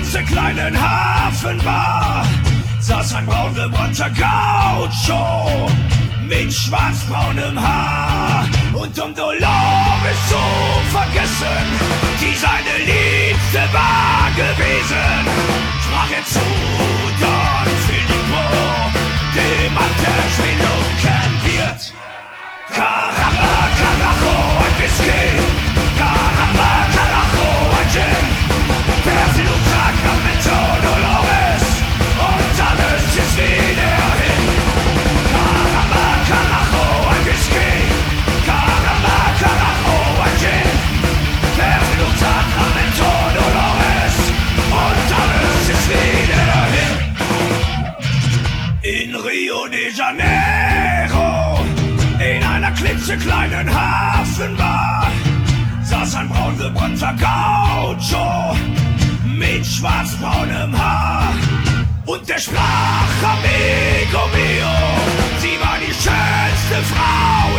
klitzekleinen Hafenbar saß ein braungebrannter Gaucho mit schwarzbraunem Haar. Und um Dolores zu vergessen, die seine Liebste war gewesen, sprach er zu Don Filippo, dem Mann der Schwindungen wird. Caramba, carajo, ein Whisky, Caramba, carajo, ein Gin, Perfido, Sacramento, Dolores, und alles ist wieder hin. Caramba, carajo, ein Whisky, Caramba, carajo, ein Gin, Perfido, Sacramento, Dolores, und alles ist wieder hin. In Rio de Janeiro, in einer klitzekleinen Hafenbar saß ein braungebrannter Gaucho mit schwarzbraunem Haar. Und der sprach, amigo mio, sie war die schönste Frau